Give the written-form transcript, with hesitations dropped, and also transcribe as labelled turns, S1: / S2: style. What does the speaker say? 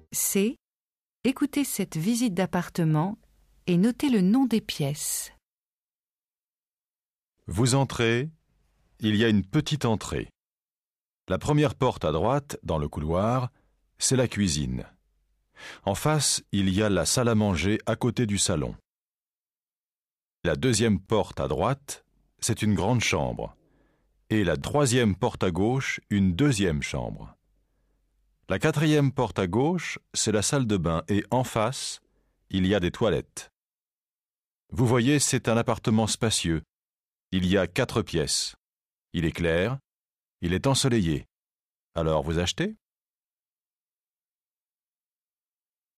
S1: C. Écoutez cette visite d'appartement et notez le nom des pièces.
S2: Vous entrez, il y a une petite entrée. La première porte à droite, dans le couloir, c'est la cuisine. En face, il y a la salle à manger à côté du salon. La deuxième porte à droite, c'est une grande chambre. Et la troisième porte à gauche, une deuxième chambre. La quatrième porte à gauche, c'est la salle de bain et en face, il y a des toilettes. Vous voyez, c'est un appartement spacieux. Il y a 4 pièces. Il est clair, il est ensoleillé. Alors vous achetez ?